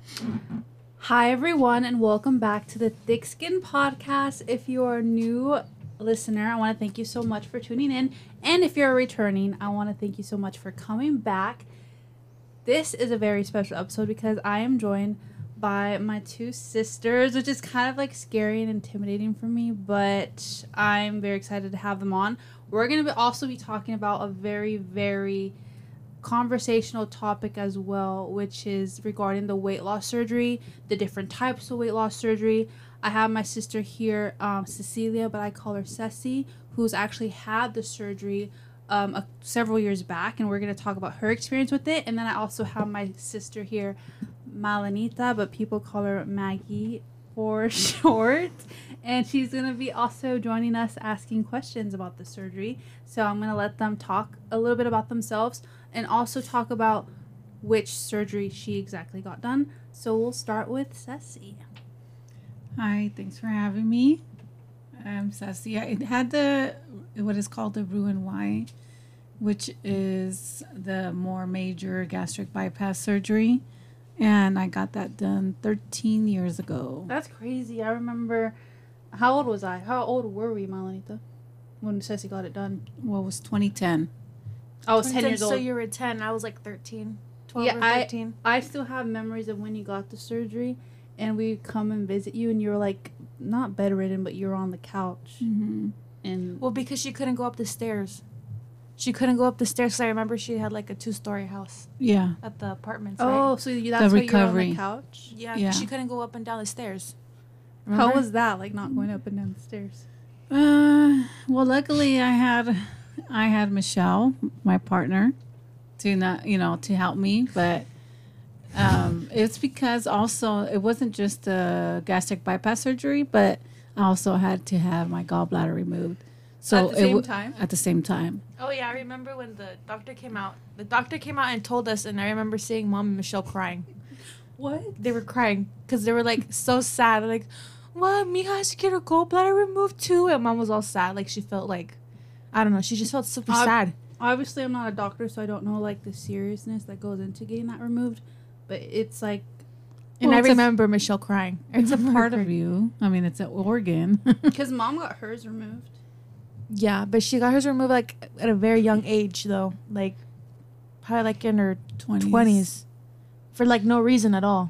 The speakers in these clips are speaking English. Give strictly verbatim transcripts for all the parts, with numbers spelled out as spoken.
Hi, everyone, and welcome back to the Thick Skin Podcast. If you are a new listener, I want to thank you so much for tuning in. And if you're returning, I want to thank you so much for coming back. This is a very special episode because I am joined by my two sisters, which is kind of like scary and intimidating for me, but I'm very excited to have them on. We're going to also be talking about a very, very conversational topic as well, which is regarding the weight loss surgery, the different types of weight loss surgery. I have my sister here, um, Cecilia, but I call her Ceci, who's actually had the surgery um, a, several years back, and we're going to talk about her experience with it. And then I also have my sister here, Malanita, but people call her Maggie for short, and she's going to be also joining us asking questions about the surgery. So I'm going to let them talk a little bit about themselves and also talk about which surgery she exactly got done. So we'll start with Ceci. Hi, thanks for having me. I'm Ceci. I had the, what is called the Roux-en-Y, which is the more major gastric bypass surgery. And I got that done thirteen years ago. That's crazy. I remember, how old was I? How old were we, Malanita, when Ceci got it done? Well, it was twenty ten. I was ten years old. So you were ten. I was like thirteen. twelve Yeah, or thirteen. I, I still have memories of when you got the surgery, and we'd come and visit you, and you were like, not bedridden, but you were on the couch. Mm-hmm. And Well, because she couldn't go up the stairs. She couldn't go up the stairs. So I remember she had like a two-story house Yeah. at the apartments. oh, right? so you, that's The why you were on recovery. the couch? yeah, yeah. She couldn't go up and down the stairs. How Remember? was that, like not going up and down the stairs? Uh, well, luckily I had, I had Michelle, my partner, to not, you know, to help me. But um, it's because also it wasn't just a gastric bypass surgery, but I also had to have my gallbladder removed. So At the it same w- time? At the same time. Oh yeah, I remember when the doctor came out. The doctor came out and told us, and I remember seeing Mom and Michelle crying. What? They were crying because they were like so sad. They're like, "What? Mija has to get her gallbladder removed too." And Mom was all sad. Like she felt like, I don't know. She just felt super Uh, sad. Obviously, I'm not a doctor, so I don't know like the seriousness that goes into getting that removed. But it's like, And Well, I it's a- remember Michelle crying. It's a remember her part of crying. you. I mean, it's an organ. because Mom got hers removed. Yeah, but she got hers removed like at a very young age though. Like probably like in her twenties. twenties. For like no reason at all.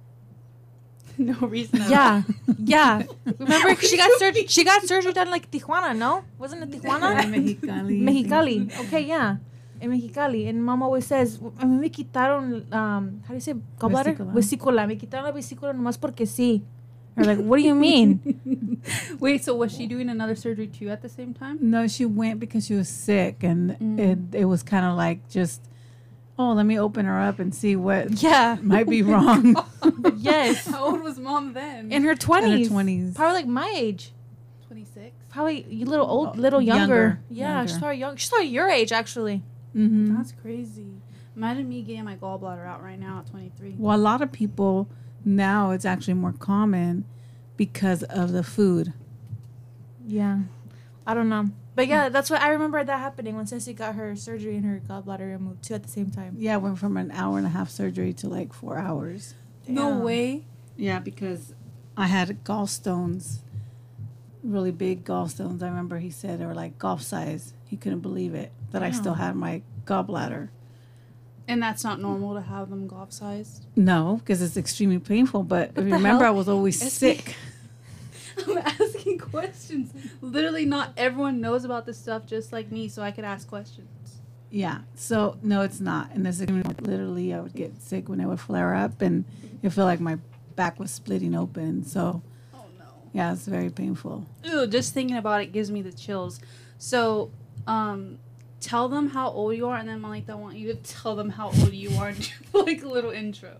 No reason at Yeah. Yeah. Remember she got surgery she got surgery done like Tijuana, no? Wasn't it Tijuana? Mexicali. Mexicali. Okay, yeah. In Mexicali. And Mom always says, a mí me quitaron, um, how do you say, gallbladder? Vesícula. Vesícula. Me quitaron la vesícula nomás porque sí. Or like, what do you mean? Wait, so was she doing another surgery too at the same time? No, she went because she was sick, and Mm. it it was kind of like just, oh, let me open her up and see what Yeah. might be wrong. Yes. How old was Mom then? In her twenties. twenties. Probably like my age. twenty-six. Probably a little old, Oh, little younger. younger, Yeah, she's younger. probably young. She's probably your age, actually. Mm-hmm. That's crazy. Imagine me getting my gallbladder out right now at twenty-three. Well, a lot of people now it's actually more common because of the food. Yeah. I don't know. But yeah, that's what I remember that happening when Ceci got her surgery and her gallbladder removed too at the same time. Yeah, went from an hour and a half surgery to like four hours. No Damn. way. Yeah, because I had gallstones, really big gallstones. I remember he said they were like golf size. He couldn't believe it that I still Wow. had my gallbladder. And that's not normal to have them golf sized. No, because it's extremely painful. But the remember, hell? I was always It's sick. I'm asking questions. Literally, not everyone knows about this stuff just like me, so I could ask questions. Yeah. So no, it's not. And this literally, I would get sick when it would flare up, and it felt like my back was splitting open. So Oh no. yeah, it's very painful. Ew, just thinking about it gives me the chills. So, um, tell them how old you are, and then Malika, I want you to tell them how old you are and do like a little intro.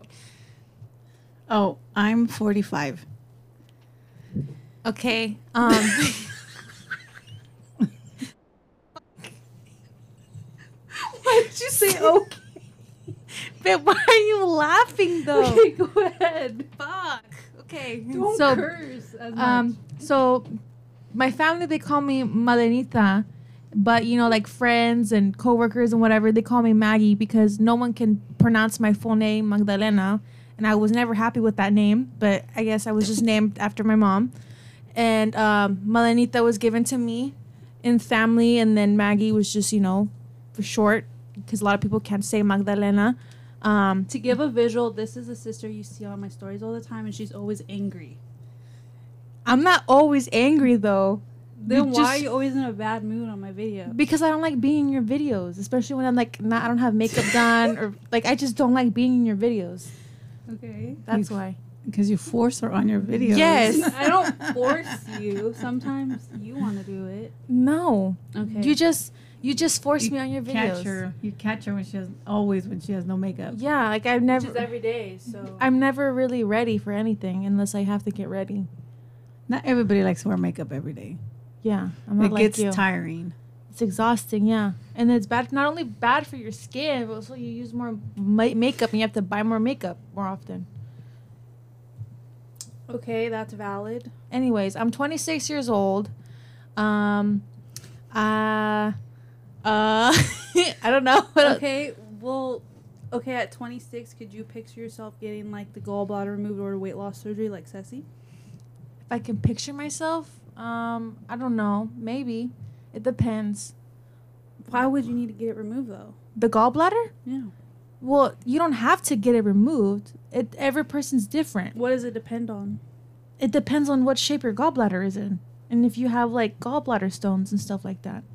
Oh, I'm forty-five. Okay. Um Why did you say okay? But why are you laughing though? Okay, go ahead. Fuck. Okay. Don't so curse as much. um so my family, they call me Madenita, but you know, like friends and coworkers and whatever, they call me Maggie because no one can pronounce my full name, Magdalena. and I was never happy with that name, but I guess I was just named after my mom. And um, Malenita was given to me in family, and then Maggie was just, you know, for short, because a lot of people can't say Magdalena. Um, To give a visual, this is a sister you see on my stories all the time, and she's always angry. I'm not always angry, though. Then You why just- are you always in a bad mood on my video? Because I don't like being in your videos, especially when I'm like not, I don't have makeup done, or like I just don't like being in your videos. Okay. That's You- why. Because you force her on your videos. Yes. I don't force you. Sometimes you want to do it. No. Okay. You just you just force You me on your videos. Catch her. You catch her when she has always when she has no makeup. Yeah, like I've Which never is every day, so. I'm never really ready for anything unless I have to get ready. Not everybody likes to wear makeup every day. Yeah, I'm not It like gets you. tiring. It's exhausting, yeah, and it's bad. Not only bad for your skin, but also you use more ma- makeup and you have to buy more makeup more often. Okay, that's valid. Anyways, I'm twenty-six years old. Um, uh, uh, I don't know. Okay, well, okay, at twenty-six, could you picture yourself getting, like, the gallbladder removed or weight loss surgery like Ceci? If I can picture myself, um, I don't know. Maybe. It depends. Why would you need to get it removed, though? The gallbladder? Yeah. Well, you don't have to get it removed. It every person's different. What does it depend on? It depends on what shape your gallbladder is in, and if you have like gallbladder stones and stuff like that.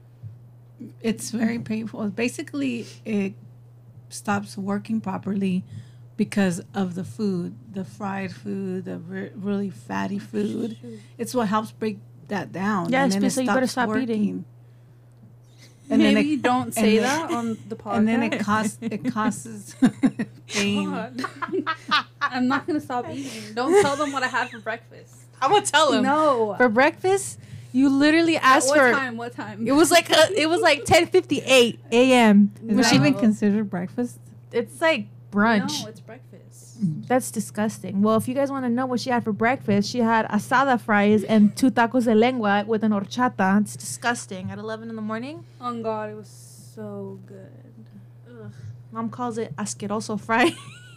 It's very painful. Basically, it stops working properly because of the food, the fried food, the re- really fatty food. It's what helps break that down. Yeah, and it's then it basically you better stops stop eating. working. And then Maybe it- you don't say then- that on the podcast. And then it costs it causes pain. God. I'm not going to stop eating. Don't tell them what I had for breakfast. I'm gonna tell him. No. For breakfast, you literally At asked what for. time? What time? It was like a, it was like ten fifty-eight a.m. Is that No. even considered breakfast? It's like brunch. No, it's breakfast. That's disgusting. Well, if you guys want to know what she had for breakfast, she had asada fries and two tacos de lengua with an horchata. It's disgusting. At eleven in the morning, Oh, God, it was so good. ugh. Mom calls it asqueroso fry.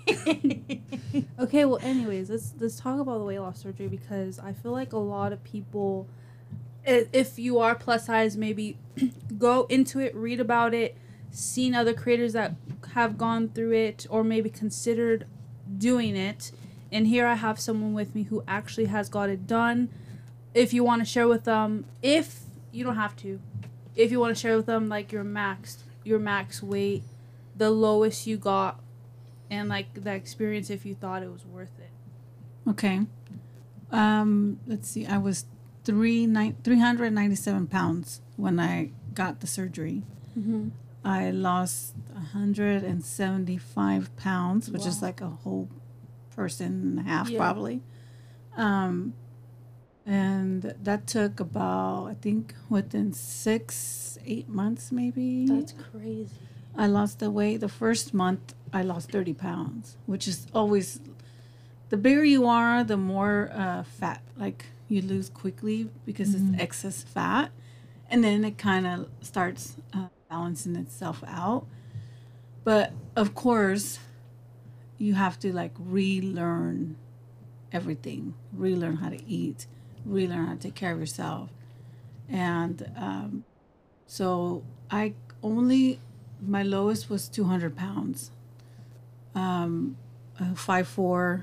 Okay, well, anyways, let's let's talk about the weight loss surgery because I feel like a lot of people, i- if you are plus size, maybe go into it, read about it, seen other creators that have gone through it, or maybe considered doing it. And here I have someone with me who actually has got it done. If you want to share with them, if you don't have to, if you want to share with them like your max, your max weight, the lowest you got, and like the experience if you thought it was worth it. Okay. Um, let's see. I was three nine three hundred ninety seven pounds when I got the surgery. Mm-hmm. I lost one hundred and seventy five pounds, which is Wow. like a whole person and a half Yeah. probably. Um, and that took about I think within six eight months maybe. That's crazy. I lost the weight. The first month, I lost thirty pounds, which is always the bigger you are, the more uh, fat like you lose quickly because Mhm. it's excess fat, and then it kind of starts uh, balancing itself out. But of course, you have to like relearn everything, relearn how to eat, relearn how to take care of yourself, and um, so I only. My lowest was two hundred pounds. Um, uh, five foot four.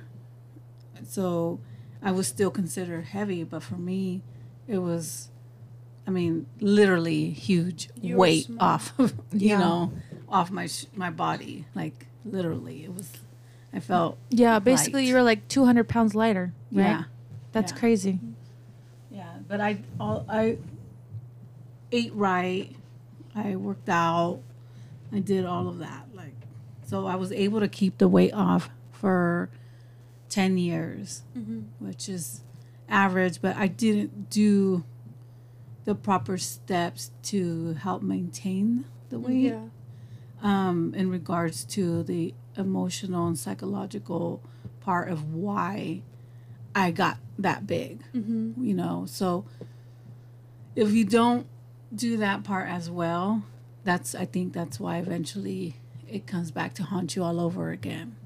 So I was still considered heavy, but for me, it was, I mean, literally huge You were weight small. off of, you Yeah. know, off my sh- my body. Like literally, it was. I felt Yeah, basically Light. you were like two hundred pounds lighter. Right? yeah, That's yeah. crazy. yeah. But I all I ate right. I worked out. I did all of that. Like, so I was able to keep the weight off for ten years, Mm-hmm. which is average, but I didn't do the proper steps to help maintain the weight Yeah. um, in regards to the emotional and psychological part of why I got that big, Mm-hmm. you know. So if you don't do that part as well, that's I think that's why eventually it comes back to haunt you all over again.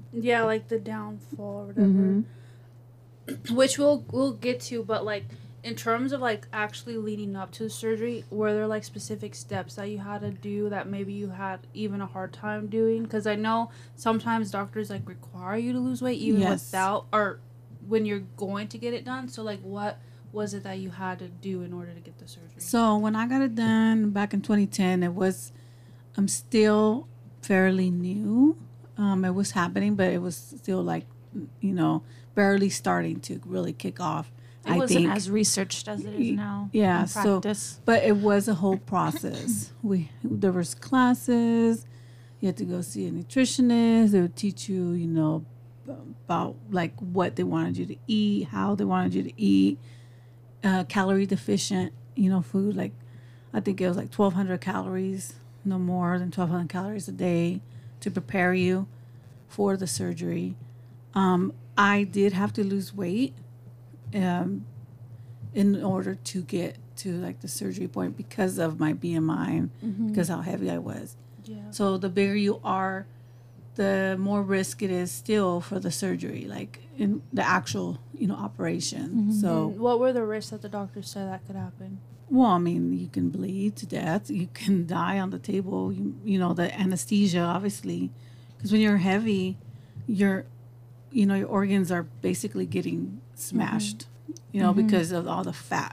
Yeah, like the downfall or whatever. Mhm. Which we'll we'll get to, but like in terms of like actually leading up to the surgery, were there like specific steps that you had to do that maybe you had even a hard time doing? Because I know sometimes doctors like require you to lose weight even Yes. without, or when you're going to get it done. So like what was it that you had to do in order to get the surgery? So when I got it done back in twenty ten, it was, I'm still fairly new. Um, it was happening, but it was still like, you know, barely starting to really kick off. It I wasn't think. as researched as it is now. Yeah, in so- practice. But it was a whole process. We there was classes. You had to go see a nutritionist. They would teach you, you know, about like what they wanted you to eat, how they wanted you to eat, uh, calorie deficient, you know, food. Like I think it was like twelve hundred calories, no more than twelve hundred calories a day to prepare you for the surgery. Um, I did have to lose weight. Um, in order to get to like the surgery point because of my B M I and Mm-hmm. because how heavy I was. Yeah. So the bigger you are, the more risk it is still for the surgery, like in the actual, you know, operation. Mm-hmm. So, And what were the risks that the doctor said that could happen? well, I mean, you can bleed to death. You can die on the table. You, you know, the anesthesia, obviously, because when you're heavy, your, you know, your organs are basically getting smashed, you know, Mhm. because of all the fat.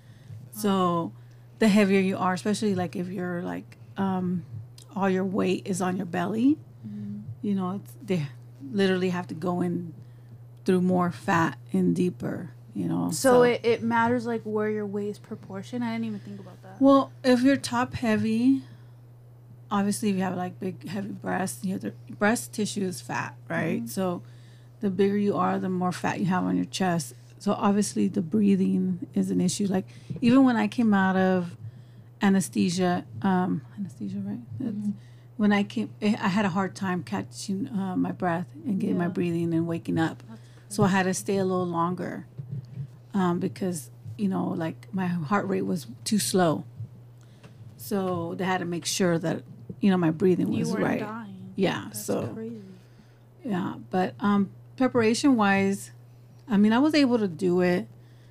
So the heavier you are, especially like if you're like, um, all your weight is on your belly, you know, it's, they literally have to go in through more fat and deeper, you know. So, it, it matters like where your weight is proportion. I didn't even think about that. Well, if you're top heavy, obviously if you have like big heavy breasts, you have the breast tissue is fat, right? Mm-hmm. So the bigger you are, the more fat you have on your chest. So obviously the breathing is an issue. Like even when I came out of anesthesia, um, anesthesia, right? That's- When I came, I had a hard time catching uh, my breath and getting my Yeah. breathing and waking up. So I had to stay a little longer um, because, you know, like my heart rate was too slow. So they had to make sure that, you know, my breathing You was weren't right. dying. Yeah. That's so, crazy. yeah. But um, preparation wise, I mean, I was able to do it.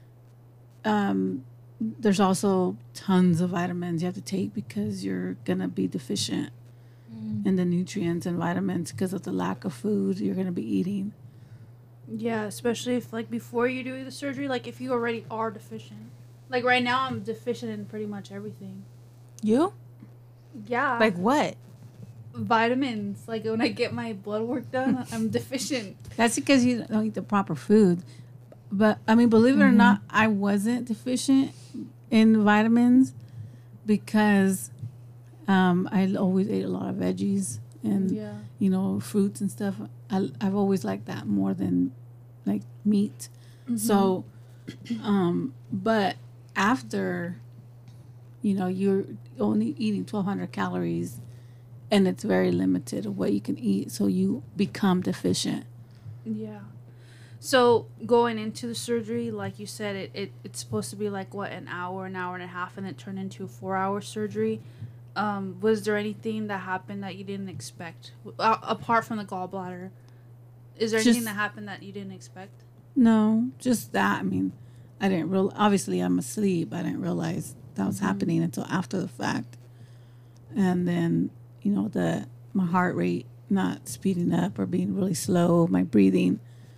Um, there's also tons of vitamins you have to take because you're going to be deficient in the nutrients and vitamins because of the lack of food you're going to be eating. Yeah, especially if like before you do the surgery, like if you already are deficient. Like right now, I'm deficient in pretty much everything. You? Yeah, Like what? vitamins. Like when I get my blood work done, I'm deficient. That's because you don't eat the proper food. But I mean, believe it or not, I wasn't deficient in vitamins because um, I always ate a lot of veggies and Yeah. you know fruits and stuff. I, I've always liked that more than like meat. So, um, but after, you know, you're only eating twelve hundred calories, and it's very limited of what you can eat, so you become deficient. Yeah. So going into the surgery, like you said, it, it it's supposed to be like what, an hour, an hour and a half, and it turned into a four hour surgery. Um, was there anything that happened that you didn't expect, uh, apart from the gallbladder? Is there anything Just- that happened that you didn't expect? No, just that. I mean, I didn't real. Obviously, I'm asleep. I didn't realize that was happening until after the fact. And then, you know, the my heart rate not speeding up or being really slow, my breathing.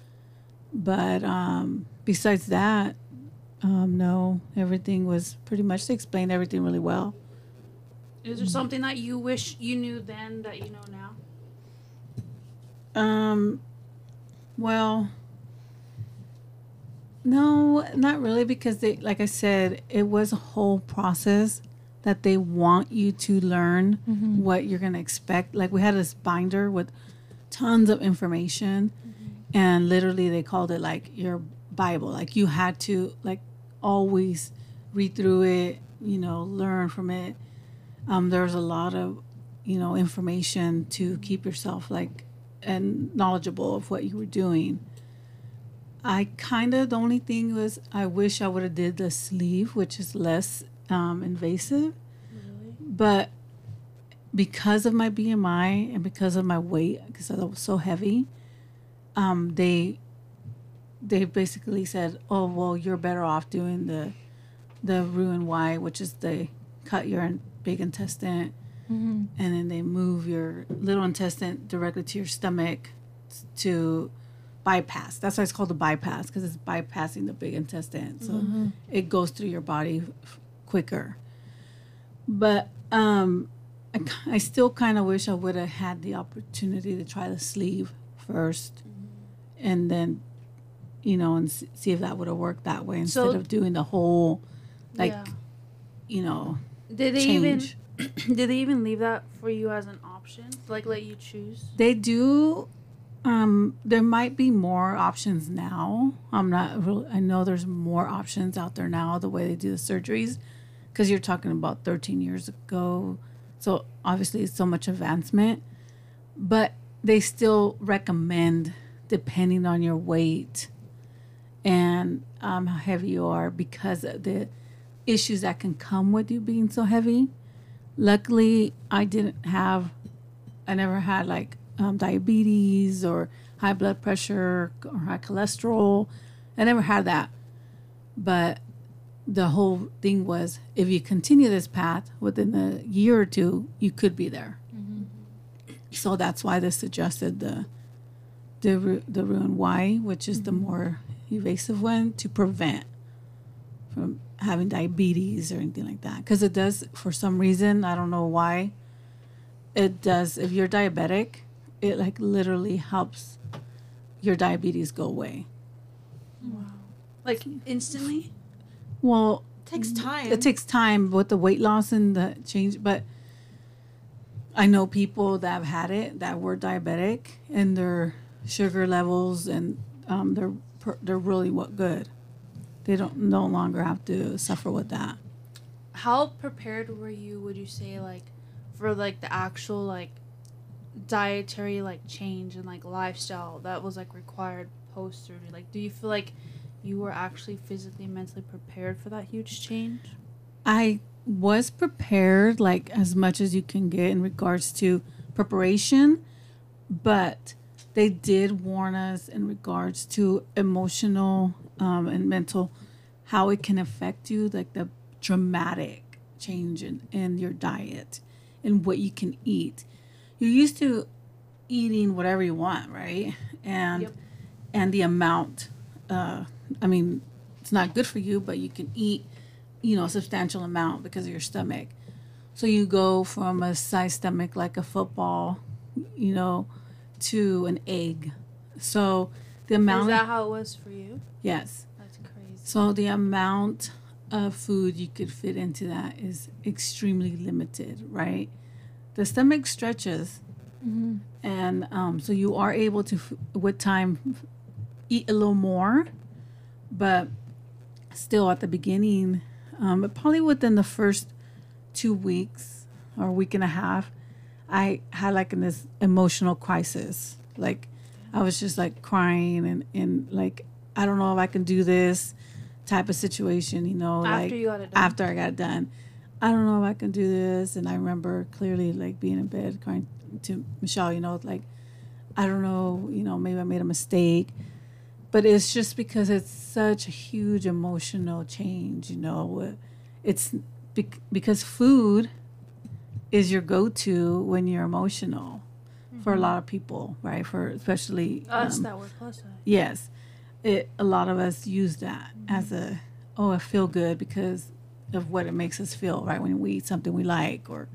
But um, besides that, um, no, everything was pretty much. They explained everything really well. Is there something that you wish you knew then that you know now? Um, well, no, not really, because they, like I said, it was a whole process that they want you to learn what you're gonna expect. Like we had this binder with tons of information, and literally they called it like your Bible. Like you had to like always read through it, you know, learn from it. Um, there's a lot of, you know, information to keep yourself like and knowledgeable of what you were doing. I kind of, the only thing was I wish I would have did the sleeve, which is less um, invasive. Really? But because of my B M I and because of my weight, because I was so heavy, um, they they basically said, "Oh, well, you're better off doing the the Roux Y, which is they cut your big intestine, Mm-hmm. and then they move your little intestine directly to your stomach to bypass. That's why it's called a bypass, because it's bypassing the big intestine, so Mm-hmm. it goes through your body f- quicker. But um, I, k- I still kind of wish I would have had the opportunity to try the sleeve first, and then, you know, and s- see if that would have worked that way instead So- of doing the whole, like, Yeah. you know, Did they change. even did they even leave that for you as an option? Like let you choose? They do. Um, there might be more options now. I'm not real. I know there's more options out there now. The way they do the surgeries, because you're talking about thirteen years ago, so obviously it's so much advancement. But they still recommend, depending on your weight and um, how heavy you are, because of the issues that can come with you being so heavy. Luckily, I didn't have. I never had like um, diabetes or high blood pressure or high cholesterol. I never had that. But the whole thing was, if you continue this path within a year or two, you could be there. So that's why they suggested the the Ru- the Roux Y, which is the more evasive one, to prevent from having diabetes or anything like that. Because it does, for some reason, I don't know why, it does. If you're diabetic, it like literally helps your diabetes go away. Like instantly? Well, Takes time. it takes time with the weight loss and the change, but I know people that have had it that were diabetic, and their sugar levels and um, they're per- they're really what good. They don't no longer have to suffer with that. How prepared were you, would you say, like for like the actual like dietary like change and like lifestyle that was like required post surgery? Like do you feel like you were actually physically, mentally prepared for that huge change? I was prepared, like as much as you can get in regards to preparation, but they did warn us in regards to emotional um, and mental, how it can affect you, like the dramatic change in, in your diet and what you can eat. You're used to eating whatever you want, right? And Yep. and the amount. Uh, I mean, it's not good for you, but you can eat, you know, a substantial amount because of your stomach. So you go from a size stomach like a football, you know, to an egg. So the Is amount, that how it was for you? yes. That's crazy. So the amount of food you could fit into that is extremely limited, right? The stomach stretches, Mm-hmm. and um, so you are able to, f- with time, f- eat a little more, but still at the beginning, um, but probably within the first two weeks or week and a half, I had like in this emotional crisis. Like I was just like crying and, and like, I don't know if I can do this type of situation, you know, After like you got it done. after I got it done. I don't know if I can do this. And I remember clearly like being in bed crying to Michelle, you know, like, I don't know, you know, maybe I made a mistake. But it's just because it's such a huge emotional change, you know. It's bec- because food is your go-to when you're emotional for a lot of people, right? For especially Us um, that were plus size. yes, it a lot of us use that as a oh, I feel good because of what it makes us feel, right? When we eat something we like, or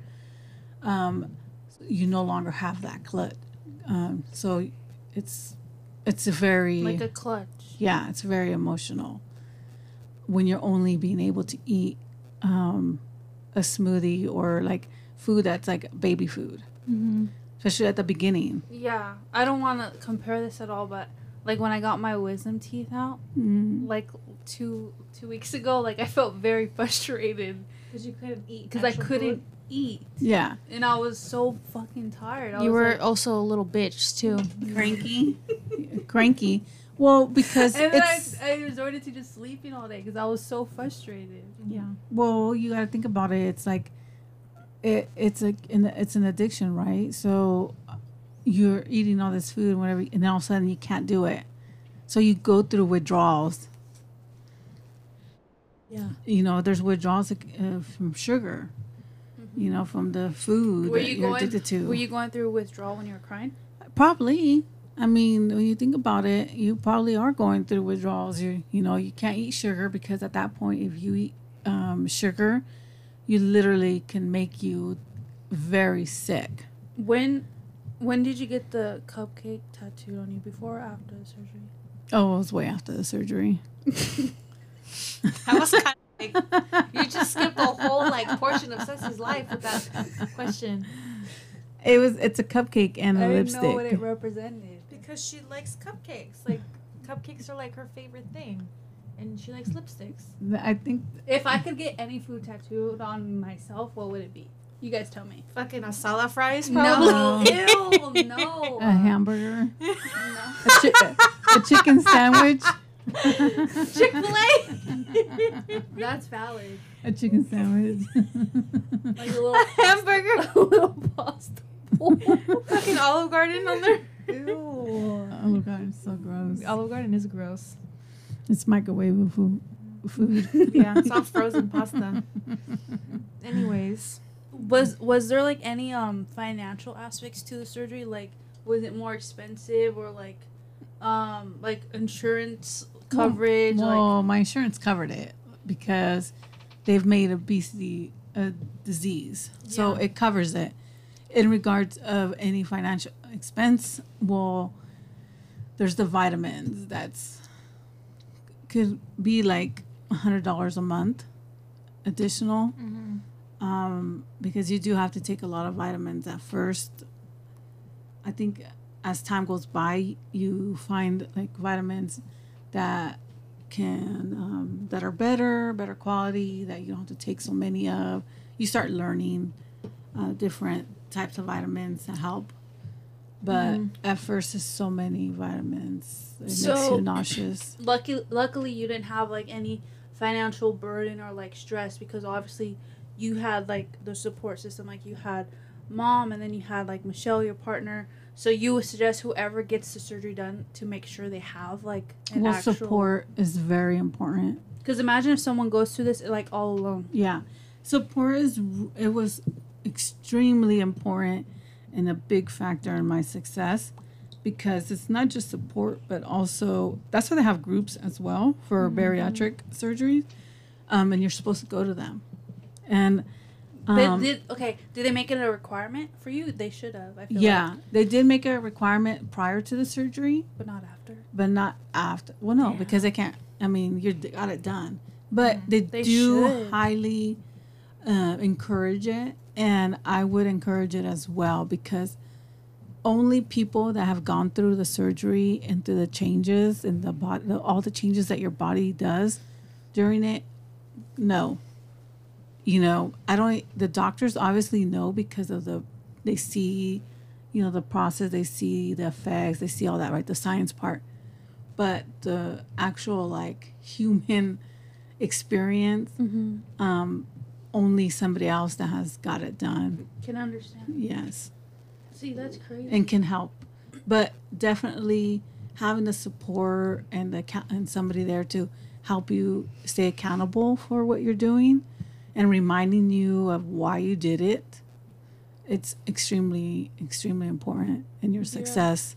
um, you no longer have that glut. Um, so it's it's a very Like a clutch. yeah, it's very emotional when you're only being able to eat um, a smoothie or like food that's like baby food, Mm-hmm. especially at the beginning. Yeah. I don't want to compare this at all, but like when I got my wisdom teeth out, Mm. like two two weeks ago, like I felt very frustrated Because you couldn't eat. because I couldn't eat, Yeah, and I was so fucking tired. I You was were like, also a little bitch too. cranky, cranky. Well, because and then I, it's I resorted to just sleeping all day because I was so frustrated. yeah. Well, you got to think about it. It's like it, it's like an it's an addiction, right? So you're eating all this food and whatever, and then all of a sudden you can't do it. So you go through withdrawals. Yeah. You know, there's withdrawals uh, from sugar. You know, from the food Were that you you're going? addicted to. Were you going through withdrawal when you were crying? Probably. I mean, when you think about it, you probably are going through withdrawals. You you know, you can't eat sugar because at that point, if you eat um, sugar, you literally can make you very sick. When, when did you get the cupcake tattooed on you? Before or after the surgery? Oh, it was way after the surgery. That was kind of like, you just skipped a whole like portion of Ceci's life with that question. It was. It's a cupcake and a I didn't lipstick. know what it represented. Because she likes cupcakes. Like, cupcakes are like her favorite thing. And she likes lipsticks. I think If I could get any food tattooed on myself, what would it be? You guys tell me. Fucking asala fries, probably. No, ew, no. a hamburger, No. a, chi- a chicken sandwich, Chick-fil-A. That's valid. a chicken sandwich. Like a little A hamburger. a little pasta bowl. Fucking Olive Garden on there. Ew. Oh god, it's so gross. Olive Garden is gross. It's microwave food. Food. Yeah, it's all frozen pasta. Anyways. Was was there like any um financial aspects to the surgery? Like, was it more expensive or like, um like insurance coverage? Well, like my insurance covered it because they've made obesity a disease, so Yeah. it covers it. In regards of any financial expense, well, there's the vitamins that's could be like a hundred dollars a month additional. Mm-hmm. Um, because you do have to take a lot of vitamins at first. I think as time goes by, you find like vitamins that can um, that are better, better quality, that you don't have to take so many of. You start learning uh, different types of vitamins that help. But Mhm. at first, it's so many vitamins. It makes So- you nauseous. lucky luckily you didn't have like any financial burden or like stress, because obviously you had like the support system, like you had mom and then you had like Michelle, your partner. So you would suggest whoever gets the surgery done to make sure they have like an Well, actual support is very important. Because imagine if someone goes through this like all alone. Yeah. Support is, it was extremely important and a big factor in my success, because it's not just support, but also that's why they have groups as well for Mm-hmm. bariatric surgeries. Um, and you're supposed to go to them. And They um, did okay. Did they make it a requirement for you? They should have. I feel yeah, like, they did make a requirement prior to the surgery, but not after. but not after. Well, no, Damn. because they can't. I mean, you got it done, but they, They do should. highly uh, encourage it, and I would encourage it as well, because only people that have gone through the surgery and through the changes and the body, the, all the changes that your body does during it, know. You know, I don't. The doctors obviously know because of the, they see, you know, the process, they see the effects, they see all that, right? The science part. But the actual like human experience, Mm-hmm. um, only somebody else that has got it done. Can understand. Yes. See, that's crazy. And can help. But definitely having the support and the account- and somebody there to help you stay accountable for what you're doing and reminding you of why you did it. It's extremely, extremely important in your success.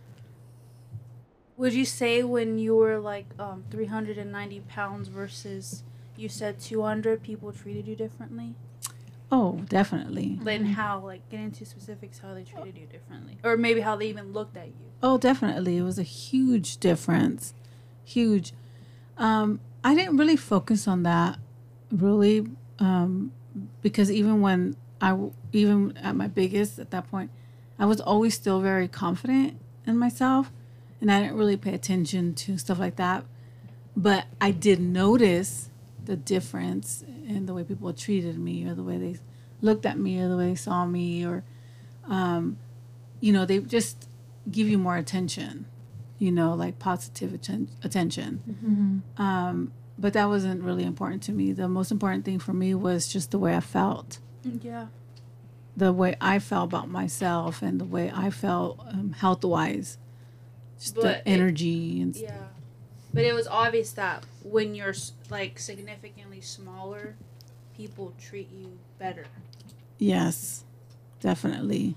Would you say when you were like um, three hundred ninety pounds versus you said two hundred, people treated you differently? Oh, definitely. Then how? Like, get into specifics how they treated you differently. Or maybe how they even looked at you. Oh, definitely. It was a huge difference. Huge. Um, I didn't really focus on that, really, um, because even when I, w- even at my biggest at that point, I was always still very confident in myself, and I didn't really pay attention to stuff like that. But I did notice the difference in the way people treated me, or the way they looked at me, or the way they saw me, or, um, you know, they just give you more attention, you know, like positive atten- attention. Mm-hmm. Um, but that wasn't really important to me. The most important thing for me was just the way I felt. Yeah. the way I felt about myself and the way I felt um, health wise, just But the it- energy and Yeah. But it was obvious that when you're s- like significantly smaller, people treat you better. yes, definitely.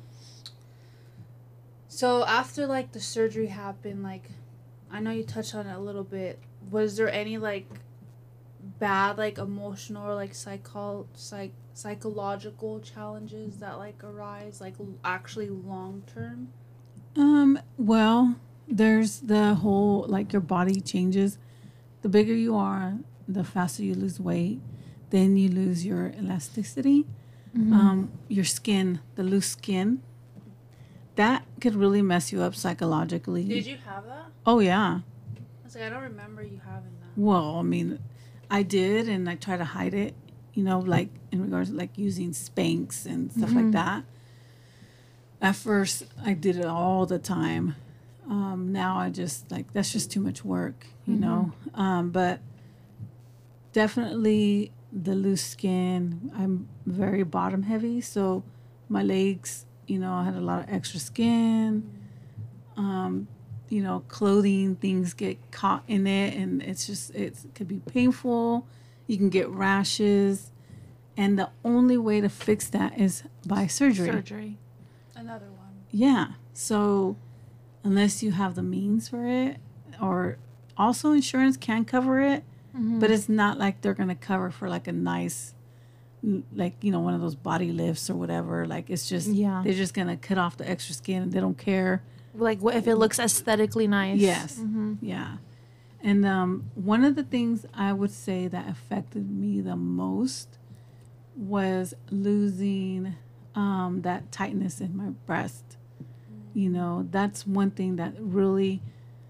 So after like the surgery happened, like I know you touched on it a little bit. Was there any like bad like emotional or like psycho psych psychological challenges that like arise like l- actually long term? Um, well, there's the whole like your body changes. The bigger you are, the faster you lose weight. Then you lose your elasticity. Mm-hmm. Um, your skin, the loose skin, that could really mess you up psychologically. Did you have that? Oh yeah. I was like, I don't remember you having that. Well, I mean, I did, and I try to hide it. You know, like in regards to like using Spanx and stuff like Mhm. that. At first, I did it all the time. Um, now I just like that's just too much work, you know. Um, but definitely the loose skin. I'm very bottom heavy, so my legs, you know, I had a lot of extra skin. Um, you know, clothing things get caught in it, and it's just it's, it could be painful. You can get rashes, and the only way to fix that is by surgery. Surgery. Another one. Yeah. So unless you have the means for it, or also insurance can cover it, Mm-hmm. but it's not like they're gonna cover for like a nice, like you know, one of those body lifts or whatever. Like it's just Yeah. they're just gonna cut off the extra skin, and they don't care. Like, what if it looks aesthetically nice? Yes. Mm-hmm. Yeah. And um, one of the things I would say that affected me the most was losing um, that tightness in my breast. You know, that's one thing that really,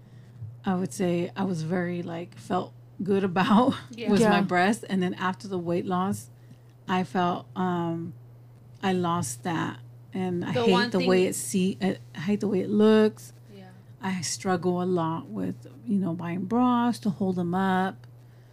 I would say, I was very like felt good about Yeah. was Yeah. my breast. And then after the weight loss, I felt um, I lost that, and I The one hate the way thing- it see. I hate the way it looks. Yeah. I struggle a lot with, you know, buying bras to hold them up.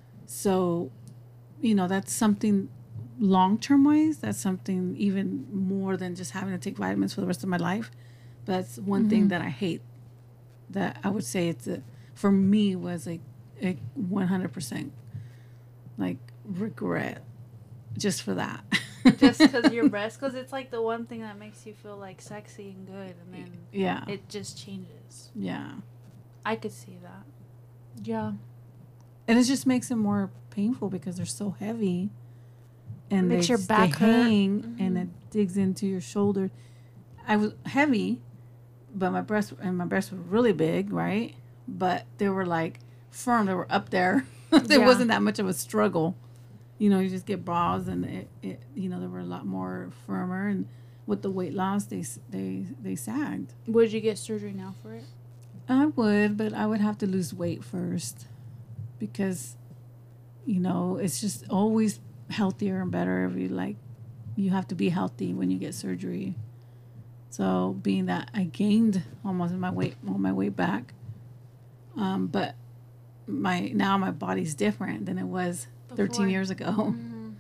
So, you know, that's something long term wise, that's something even more than just having to take vitamins for the rest of my life. But that's one thing that I hate. That I would say it's a, for me was a, a one hundred percent like regret just for that. Just because your breast, because it's like the one thing that makes you feel like sexy and good, and then yeah. it just changes. Yeah. I could see that. Yeah. And it just makes it more painful because they're so heavy, and Makes they, your they back hurt. hang, and Mhm. it digs into your shoulder. I was heavy, but my breasts and my breasts were really big, right? But they were like firm. They were up there. There Yeah. wasn't that much of a struggle. You know, you just get bras, and it, it you know, they were a lot more firmer. And with the weight loss, they s- they they sagged. Would you get surgery now for it? I would, but I would have to lose weight first, because, you know, it's just always healthier and better if you like, you have to be healthy when you get surgery. So being that I gained almost my weight, all my weight back, um, but my now my body's different than it was Before. thirteen years ago.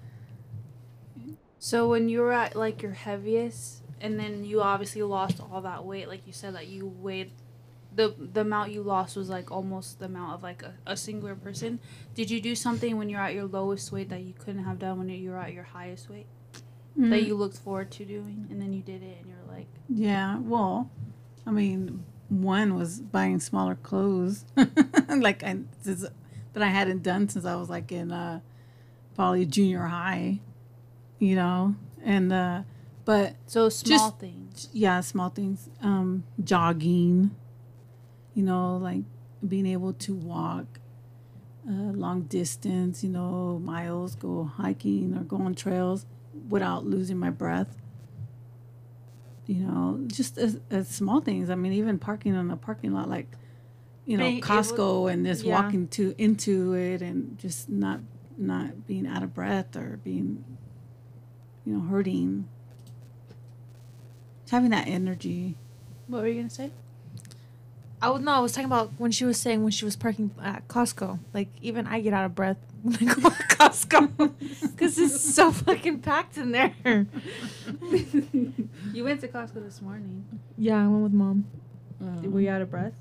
So when you were at like your heaviest, and then you obviously lost all that weight, like you said that you weighed, the the amount you lost was like almost the amount of like a, a singular person. Did you do something when you're at your lowest weight that you couldn't have done when you were at your highest weight Mm. that you looked forward to doing, and then you did it and you're like, Yeah, well, I mean, one was buying smaller clothes, like I since, that I hadn't done since I was like in uh, probably junior high, you know, and uh, but so small Just- things. yeah, small things, um, jogging, you know, like being able to walk uh, long distance, you know, miles, go hiking or go on trails without losing my breath. You know, just as, as small things. I mean, even parking in a parking lot, like, you know, Being able- Costco, and just Yeah. walking to into it, and just not not being out of breath or being, you know, hurting. Just having that energy. What were you gonna say? I was no, I was talking about when she was saying when she was parking at Costco. Like even I get out of breath when I go to Costco because it's so fucking packed in there. You went to Costco this morning. Yeah, I went with mom. Um, Were you out of breath?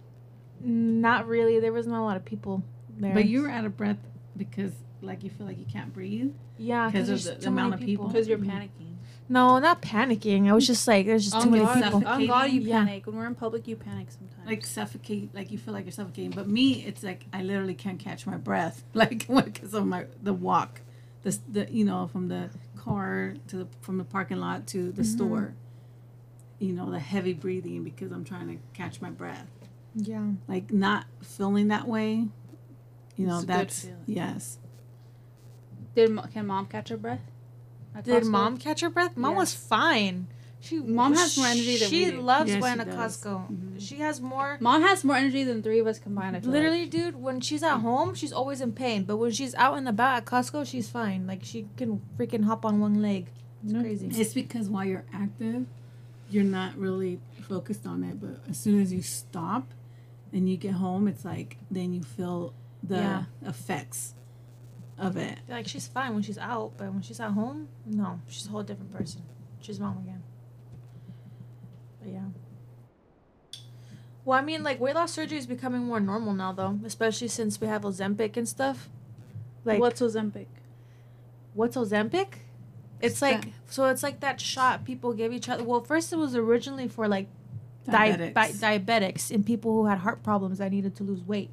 Not really. There was not a lot of people there. But you were out of breath because, like, you feel like you can't breathe. yeah, because because of there's the too many amount of people. Because you're Mhm. panicking. No, not panicking. I was just like, there's just On too many God, people. on God, you Yeah. panic. When we're in public, you panic sometimes. Like suffocate, like you feel like you're suffocating. But me, it's like I literally can't catch my breath, like because of my the walk, the the you know from the car to the from the parking lot to the Mhm. store. You know, the heavy breathing because I'm trying to catch my breath. Yeah. Like not feeling that way. You know, It's a good that's feeling. yes. Did mo- can mom catch her breath? At Did Costco? mom catch her breath? Mom Yeah. was fine. She Mom has more energy than she we do. loves Yeah, going she to does. Costco. Mhm. She has more. Mom has more energy than three of us combined. I feel Literally, like. dude, when she's at home, she's always in pain. But when she's out and about at Costco, she's fine. Like she can freaking hop on one leg. It's Mm. crazy. It's because while you're active, you're not really focused on it. But as soon as you stop and you get home, it's like then you feel the Yeah. effects of it. Like she's fine when she's out, but when she's at home, no, she's a whole different person. She's mom again. But yeah. Well, I mean, like weight loss surgery is becoming more normal now, though, especially since we have Ozempic and stuff. Like What's Ozempic? what's Ozempic? It's What's like that? so it's like that shot people give each other. Well, first it was originally for like di- Diabetics. di- diabetics and people who had heart problems that needed to lose weight,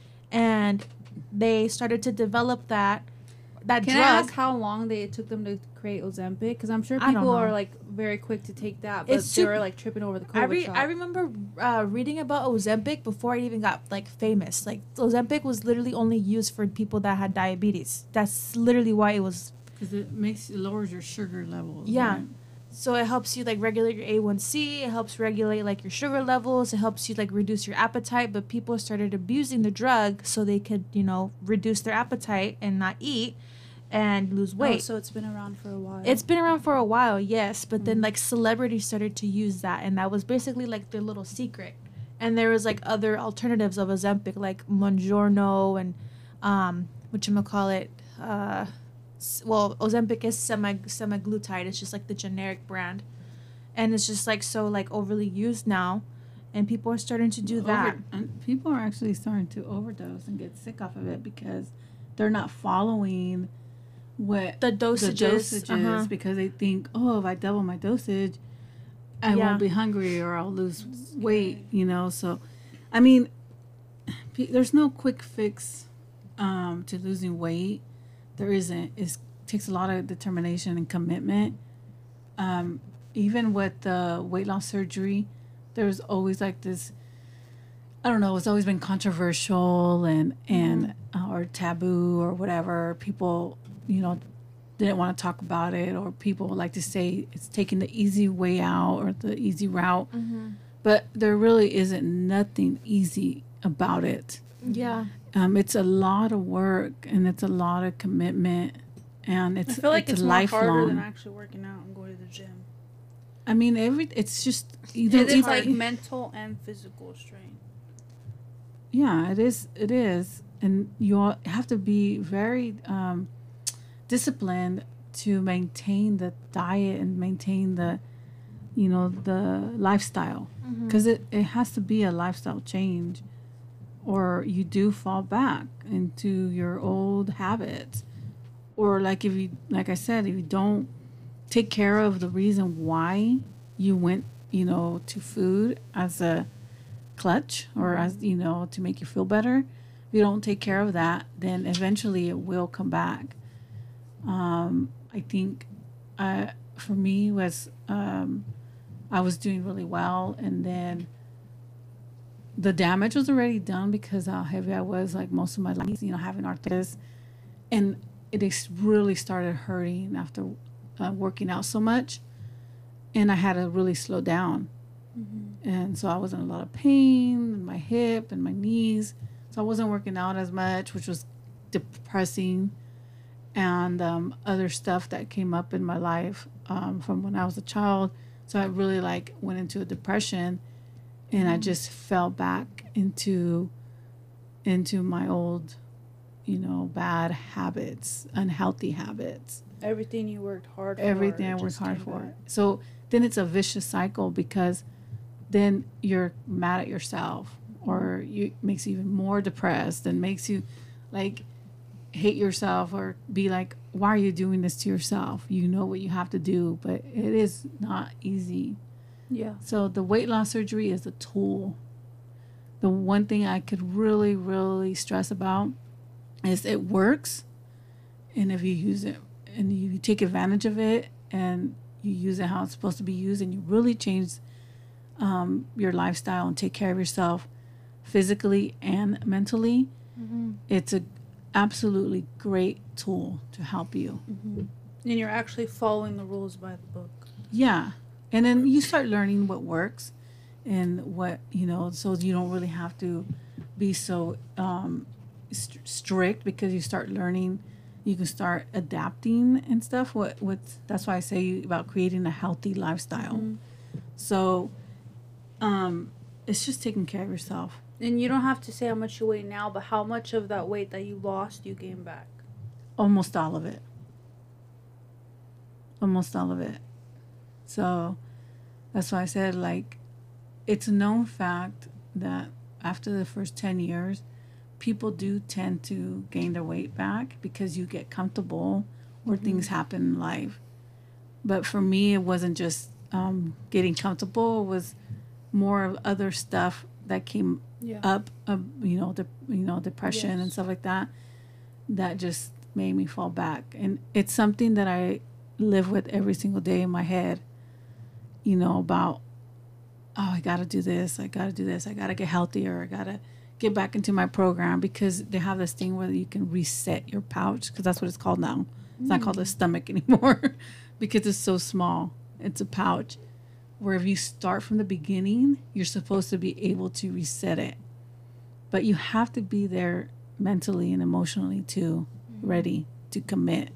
and they started to develop that that Can I drug. ask how long they it took them to create Ozempic? Because I'm sure I don't people know. are like very quick to take that, but It's they sup- were like tripping over the COVID I, re- shot. I remember uh, reading about Ozempic before it even got like famous. Like Ozempic was literally only used for people that had diabetes. That's literally why it was. Because it makes it lowers your sugar levels. Yeah. right? So it helps you like regulate your A one C. It helps regulate like your sugar levels. It helps you like reduce your appetite. But people started abusing the drug so they could you know reduce their appetite and not eat and lose Oh, weight. so it's been around for a while. It's been around for a while, yes, but then Mhm. like celebrities started to use that, and that was basically like their little secret. And there was like other alternatives of Ozempic, like Mongiorno and um, whatchamacallit, uh, s- well, Ozempic is semi semaglutide. It's just like the generic brand, and it's just like so like overly used now, and people are starting to do Over- that. and people are actually starting to overdose and get sick off of it because they're not following what The the dosages, dosage uh-huh. is because they think, oh, if I double my dosage, I Yeah. won't be hungry or I'll lose weight, you know. So, I mean, pe- there's no quick fix um, to losing weight. There isn't. It takes a lot of determination and commitment. Um, even with the weight loss surgery, there's always like this. I don't know. It's always been controversial and and uh, or taboo or whatever. People, you know, didn't want to talk about it, or people like to say it's taking the easy way out or the easy route. Mm-hmm. But there really isn't nothing easy about it. Yeah, Um, it's a lot of work and it's a lot of commitment, and I it's feel like it's, more lifelong. harder than actually working out and going to the gym. I mean, every it's just either, It's either- like mental and physical strain. yeah, it is. It is, and you all have to be very um, disciplined to maintain the diet and maintain the, you know, the lifestyle, because it, it has to be a lifestyle change, or you do fall back into your old habits, or like if you, like I said, if you don't take care of the reason why you went, you know, to food as a clutch or as, you know, to make you feel better. If you don't take care of that, then eventually it will come back. Um, I think uh, for me was um, I was doing really well, and then the damage was already done because how heavy I was, like most of my life, you know, having arthritis, and it ex- really started hurting after uh, working out so much, and I had to really slow down. And so I was in a lot of pain in my hip and my knees. So I wasn't working out as much, which was depressing. And um, other stuff that came up in my life um, from when I was a child. So I really like went into a depression. and I just fell back into into my old, you know, bad habits, unhealthy habits. Everything you worked hard for. Everything I it worked just hard came for. back. So then it's a vicious cycle, because then you're mad at yourself, or you makes you even more depressed, and makes you like hate yourself, or be like, why are you doing this to yourself? You know what you have to do, but it is not easy. Yeah. So the weight loss surgery is a tool. The one thing I could really, really stress about is it works. And if you use it and you take advantage of it, and you use it how it's supposed to be used, and you really change um, your lifestyle and take care of yourself physically and mentally, Mm-hmm. it's a absolutely great tool to help you. Mm-hmm. And you're actually following the rules by the book. Yeah. And then you start learning what works, and what, you know, so you don't really have to be so um, st- strict, because you start learning, you can start adapting and stuff. What, what, that's why I say about creating a healthy lifestyle. Mm-hmm. So um, it's just taking care of yourself. And you don't have to say how much you weigh now, but how much of that weight that you lost you gained back? Almost all of it. Almost all of it. So that's why I said, like, it's a known fact that after the first ten years, people do tend to gain their weight back, because you get comfortable, or Mm-hmm. things happen in life. But for me, it wasn't just um, getting comfortable. It was more of other stuff that came Yeah. up, uh, you know, the you know depression Yes. and stuff like that, that just made me fall back. And it's something that I live with every single day in my head, you know, about, oh, I gotta do this, I gotta do this, I gotta get healthier, I gotta get back into my program, because they have this thing where you can reset your pouch, because that's what it's called now. It's not called a stomach anymore, because it's so small. It's a pouch where if you start from the beginning, you're supposed to be able to reset it. But you have to be there mentally and emotionally too, ready to commit.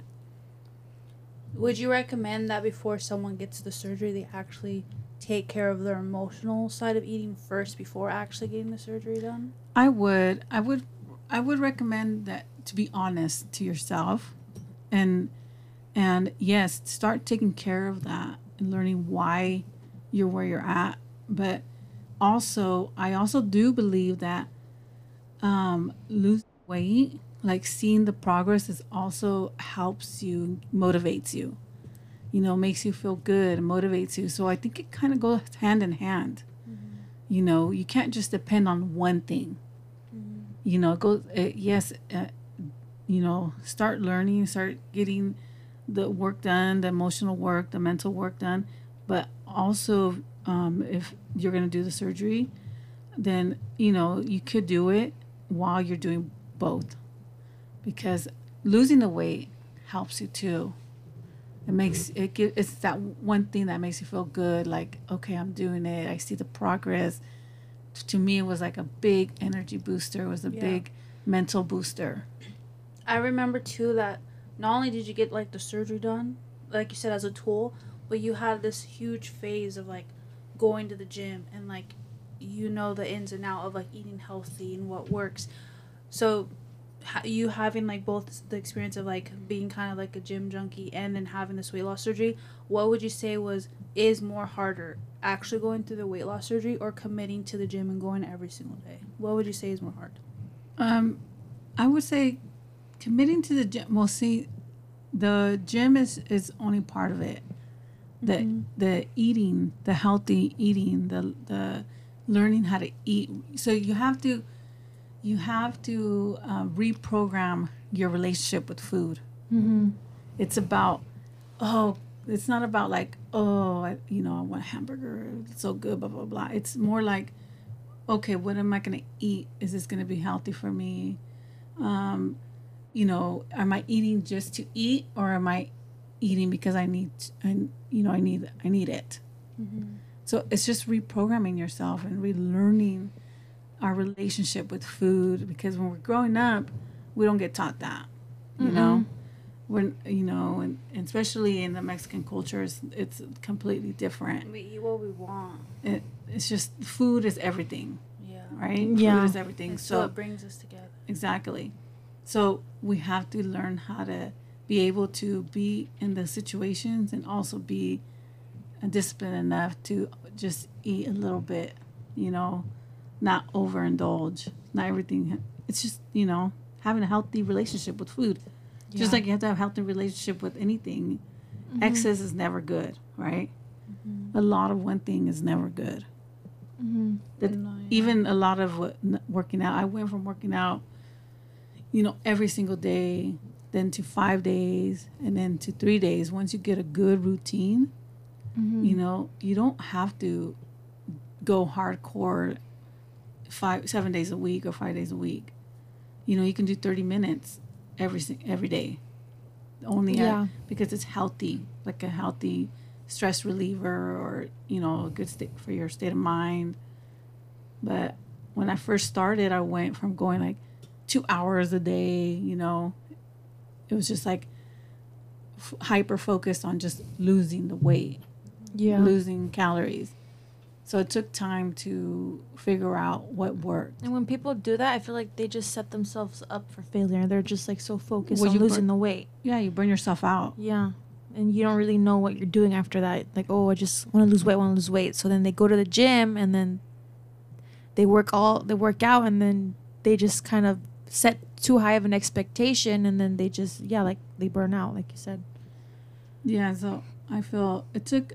Would you recommend that before someone gets the surgery, they actually take care of their emotional side of eating first before actually getting the surgery done? I would, I would, I would recommend that, to be honest to yourself, and and yes, start taking care of that and learning why you're where you're at. But also, I also do believe that um, losing weight, like seeing the progress, is also helps you, motivates you. You know, makes you feel good, and motivates you. So I think it kind of goes hand in hand. Mm-hmm. You know, you can't just depend on one thing. Mm-hmm. You know, it goes. Uh, yes, uh, you know, start learning, start getting the work done, the emotional work, the mental work done. But also, um, if you're going to do the surgery, then, you know, you could do it while you're doing both, because losing the weight helps you too. It makes it give, it's that one thing that makes you feel good, like, okay, I'm doing it, I see the progress. To me, it was like a big energy booster. It was a Yeah. big mental booster. I remember too that not only did you get like the surgery done, like you said, as a tool, but you had this huge phase of like going to the gym, and like, you know, the ins and out of like eating healthy and what works. So ha- you having like both the experience of like being kind of like a gym junkie and then having this weight loss surgery, what would you say was is more harder, actually going through the weight loss surgery or committing to the gym and going every single day? What would you say is more hard? Um, I would say committing to the gym. Well, see, the gym is, is only part of it. The Mhm. the eating, the healthy eating, the the learning how to eat. So you have to you have to uh, reprogram your relationship with food. Mm-hmm. It's about, oh, it's not about like, oh, I, you know, I want a hamburger, it's so good, blah blah blah. It's more like, okay, what am I going to eat? Is this going to be healthy for me? Um, you know, am I eating just to eat, or am I eating because I need, I, you know, I need, I need it. Mm-hmm. So it's just reprogramming yourself and relearning our relationship with food, because when we're growing up, we don't get taught that, you Mm-mm. know, when, you know, and, and especially in the Mexican culture, it's, it's completely different. We eat what we want. It, it's just food is everything, Yeah. right? Yeah. Food is everything. And So, so it brings us together. exactly. So we have to learn how to be able to be in the situations and also be disciplined enough to just eat a little bit, you know, not overindulge. Not everything. It's just, you know, having a healthy relationship with food. Just Yeah. like you have to have a healthy relationship with anything. Excess is never good, right? A lot of one thing is never good. Mm-hmm. That No, yeah. even a lot of what, n- working out. I went from working out, you know, every single day, then to five days, and then to three days. Once you get a good routine, Mm-hmm. you know, you don't have to go hardcore five, seven days a week or five days a week. You know, you can do thirty minutes every si- every day, only at- Yeah. because it's healthy, like a healthy stress reliever, or you know, a good state for your state of mind. But when I first started, I went from going like two hours a day. You know, it was just like f- hyper focused on just losing the weight, Yeah. losing calories. So it took time to figure out what worked. And when people do that, I feel like they just set themselves up for failure. They're just like so focused Well, on you losing burn- the weight. Yeah, you burn yourself out. Yeah. And you don't really know what you're doing after that. Like, oh, I just want to lose weight, want to lose weight. So then they go to the gym and then they work all, they work out and then they just kind of set too high of an expectation and then they just, yeah, like they burn out, like you said. Yeah, so I feel it took,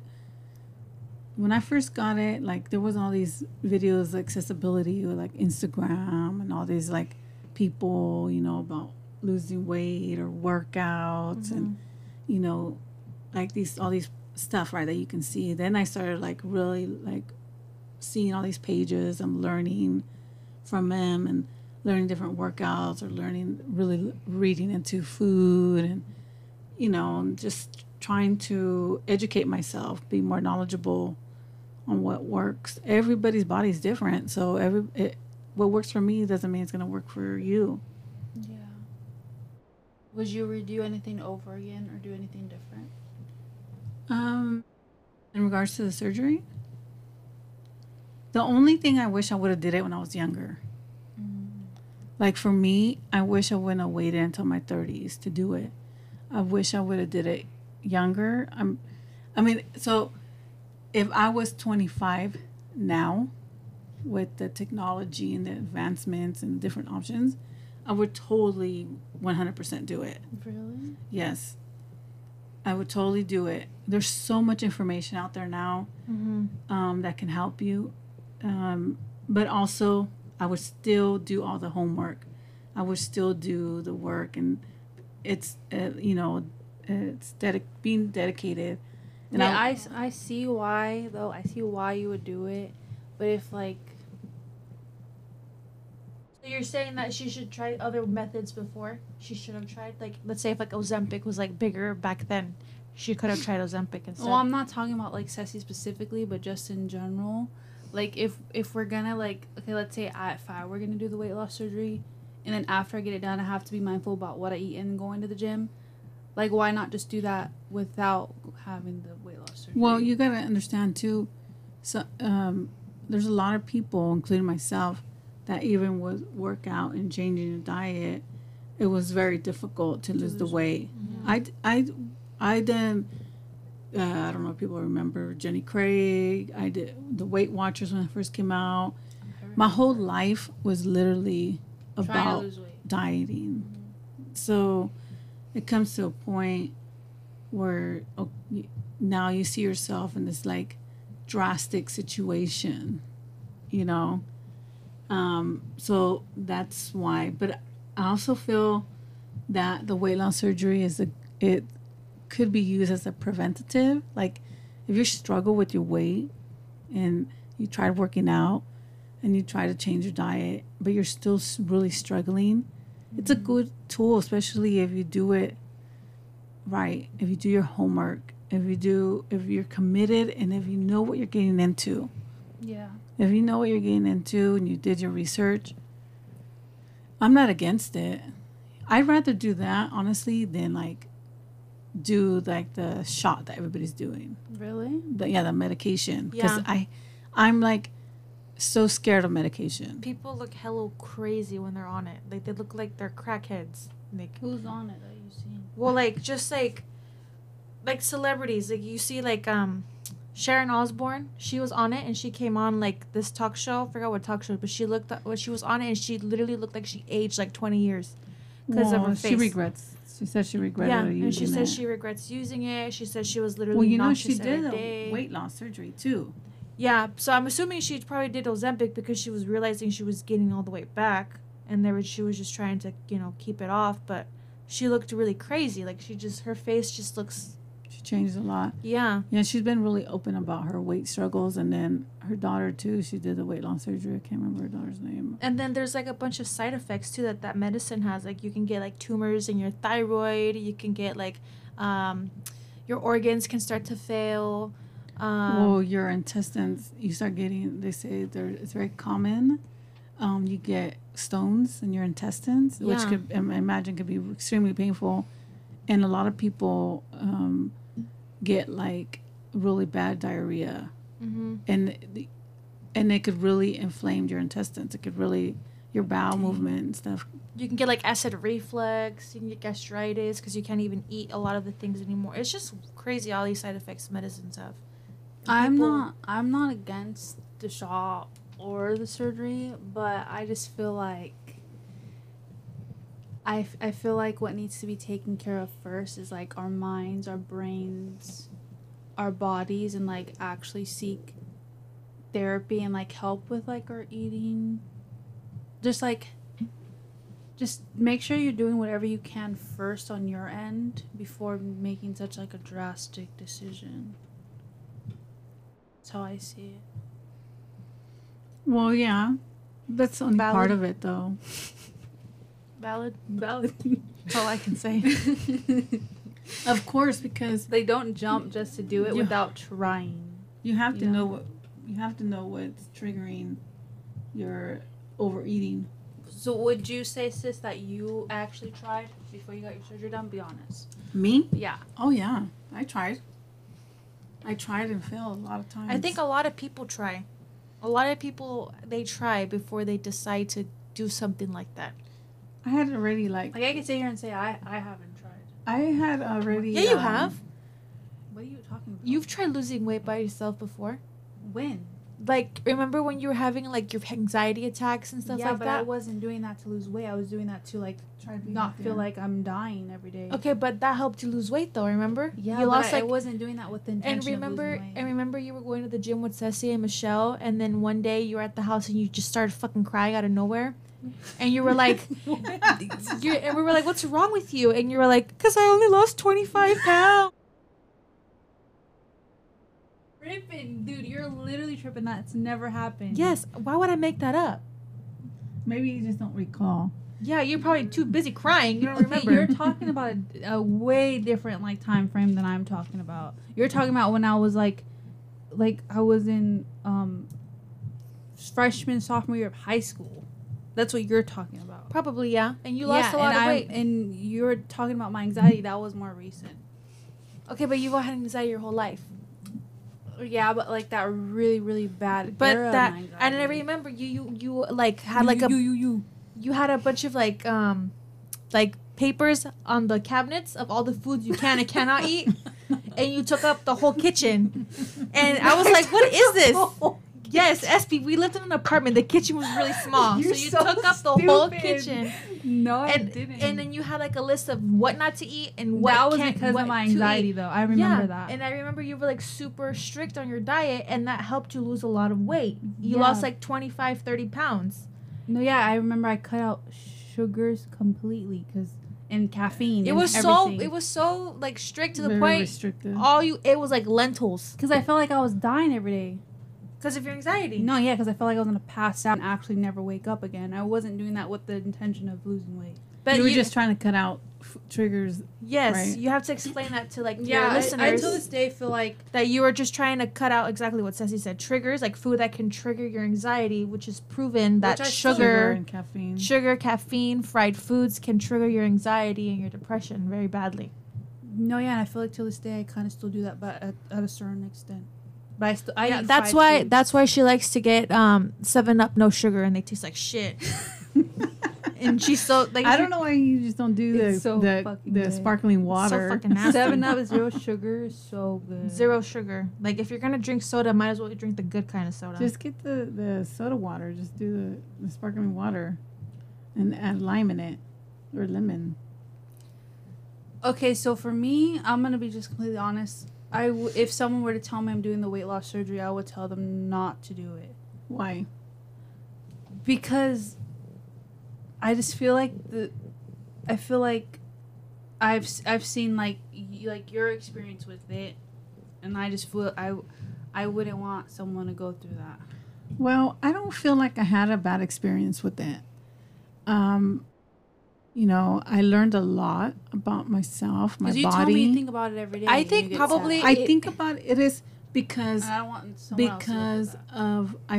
when I first got it, like there wasn't all these videos, accessibility, or like Instagram and all these like people, you know, about losing weight or workouts and, you know, like these, all these stuff, right, that you can see. Then I started like really like seeing all these pages. I'm learning from them and learning different workouts, or learning, really reading into food, and, you know, and just trying to educate myself, be more knowledgeable on what works. Everybody's body is different, so every it, what works for me doesn't mean it's going to work for you. Yeah. Would you redo anything over again or do anything different? Um, in regards to the surgery, the only thing I wish I would have did it when I was younger. Like for me, I wish I wouldn't have waited until my thirties to do it. I wish I would have did it younger. I'm, I mean, so if I was twenty-five now, with the technology and the advancements and different options, I would totally one hundred percent do it. Really? Yes. I would totally do it. There's so much information out there now Mm-hmm. um, that can help you. Um, but also, I would still do all the homework. I would still do the work. And it's, uh, you know, it's dedic- being dedicated. And yeah, I, I, s- I see why, though. I see why you would do it. But if, like... So you're saying that she should try other methods before? She should have tried, like, let's say if like Ozempic was like bigger back then, she could have tried Ozempic instead. Well, I'm not talking about, like, Ceci specifically, but just in general. Like, if if we're gonna, like... Okay, let's say I, if I were gonna do the weight loss surgery, and then after I get it done, I have to be mindful about what I eat and going to the gym. Like, why not just do that without having the weight loss surgery? well, you got to understand too. So um, there's a lot of people, including myself, that even with workout and changing the diet, it was very difficult to lose the lose weight. I, I, I did. Uh, I don't know if people remember Jenny Craig. I did the Weight Watchers when it first came out. My whole life was literally Trying to about lose weight. dieting. So it comes to a point where oh, y- now you see yourself in this like drastic situation, you know. Um, so that's why. But I also feel that the weight loss surgery is a it could be used as a preventative. Like if you struggle with your weight and you tried working out and you try to change your diet, but you're still s- really struggling, it's a good tool, especially if you do it right, if you do your homework, if you do, if you're committed, and if you know what you're getting into. Yeah. If you know what you're getting into and you did your research, I'm not against it. I'd rather do that, honestly, than like do like the shot that everybody's doing. Really? The, yeah, the medication. Because Yeah. I, I'm like so scared of medication. People look hella crazy when they're on it. Like they look like they're crackheads. Like, Who's on it that you seen? well, like just like, like celebrities. Like you see, like um, Sharon Osbourne. She was on it, and she came on like this talk show. I forgot what talk show, but she looked. When she was on it, and she literally looked like she aged like twenty years because of Well, her she face. regrets. She said she regretted Yeah, using and she says it. she regrets using it. She says she was literally Well, you know, nauseous she did every a day. weight loss surgery too. Yeah, so I'm assuming she probably did Ozempic because she was realizing she was gaining all the weight back, and there was she was just trying to you know keep it off. But she looked really crazy. Like she just her face just looks. She changed a lot. Yeah. Yeah, she's been really open about her weight struggles, and then her daughter too. She did the weight loss surgery. I can't remember her daughter's name. And then there's like a bunch of side effects too that that medicine has. Like you can get like tumors in your thyroid. You can get like, um, your organs can start to fail. Um, well, your intestines, you start getting. They say there it's very common. Um, you get stones in your intestines, which Yeah. could I imagine could be extremely painful, and a lot of people um, get like really bad diarrhea, mhm. and the, and it could really inflame your intestines. It could really your bowel movement and stuff. You can get like acid reflux. You can get gastritis because you can't even eat a lot of the things anymore. It's just crazy all these side effects medicines have. I'm People- not. I'm not against the shot or the surgery, but I just feel like. I, f- I feel like what needs to be taken care of first is like our minds, our brains, our bodies, and like actually seek therapy and like help with like our eating. Just like, just make sure you're doing whatever you can first on your end before making such like a drastic decision. That's how I see it. Well, yeah, that's only Valid. part of it, though. Valid. Valid. That's all I can say. Of course, because They don't jump just to do it Yeah. without trying. you have to Yeah. know what you have to know what's triggering your overeating. So would you say, sis, that you actually tried before you got your surgery done? Be honest. Me? Yeah. Oh yeah, I tried. I tried and failed a lot of times. I think a lot of people try. A lot of people, they try before they decide to do something like that. I had already like Like I could sit here and say I I haven't tried. I had already. Yeah, you um, have. What are you talking about? You've tried losing weight by yourself before. when? Like, remember when you were having like your anxiety attacks and stuff yeah, like but I that? wasn't doing that to lose weight. I was doing that to like Tried being not feel thin. like I'm dying every day. Okay, but that helped you lose weight though, remember? Yeah, you but lost I, I like wasn't doing that with the intention and remember of losing weight. and remember you were going to the gym with Ceci and Michelle, and then one day you were at the house and you just started fucking crying out of nowhere. And you were like, you and we were like, what's wrong with you? And you were like, because I only lost twenty-five pounds. Tripping, dude, you're literally tripping. That's never happened. Yes, why would I make that up? Maybe you just don't recall. Yeah, you're probably too busy crying. You don't Okay, remember. you're talking about a, a way different like time frame than I'm talking about. You're talking about when I was like, like I was in um, freshman sophomore year of high school. That's what you're talking about. Probably, yeah. And you lost Yeah, a lot and of I'm- weight. And you're talking about my anxiety. That was more recent. Okay, but you've had anxiety your whole life. Yeah, but like that really, really bad. But era of that, my and I anxiety. remember you, you, you like had like you, a, you, you, you. you had a bunch of like, um, like papers on the cabinets of all the foods you can and cannot eat, and you took up the whole kitchen, and I was like, what is this? Yes, S P, we lived in an apartment. The kitchen was really small, You're so you so took up the whole stupid. kitchen, No, I and didn't. and then you had like a list of what not to eat and what that was can't, because what of my to anxiety, eat. though. I remember Yeah, that. and I remember you were like super strict on your diet, and that helped you lose a lot of weight. You Yeah. lost like twenty-five, thirty pounds. No, yeah, I remember I cut out sugars completely because and caffeine. It and was so everything. it was so like strict to the Very point. restrictive. All you it was like lentils because I felt like I was dying every day. because of your anxiety. No, yeah, because I felt like I was gonna pass out and actually never wake up again. I wasn't doing that with the intention of losing weight. but you were just trying to cut out f- triggers. yes, right. you have to explain that to like your Yeah, I, listeners I to this day feel like that you were just trying to cut out exactly what Ceci said. Triggers like food that can trigger your anxiety, which is proven that Which I still- Sugar sugar, and caffeine. sugar, caffeine, fried foods can trigger your anxiety and your depression very badly. No, yeah, and I feel like till this day I kind of still do that, but at, at a certain extent. But I still, I Yeah, eat that's fried why foods. that's why she likes to get um Seven Up no sugar and they taste like shit. And she's so like I don't know why you just don't do the It's so the, fucking the good. sparkling water. So fucking nasty. Seven Up zero sugar is so good. Zero sugar. Like if you're gonna drink soda, might as well drink the good kind of soda. Just get the, the soda water. Just do the, the sparkling water, and add lime in it, or lemon. Okay, so for me, I'm gonna be just completely honest. I w- if someone were to tell me I'm doing the weight loss surgery, I would tell them not to do it Why? because I just feel like the, I feel like I've s- I've seen like y- like your experience with it, and I just feel I I wouldn't want someone to go through that. Well, I don't feel like I had a bad experience with it. Um, you know, I learned a lot about myself, my Because you body. told me you think about it every day. I and think you get probably- sad. I it- think about it is because And I don't want someone else to go through because that. of I,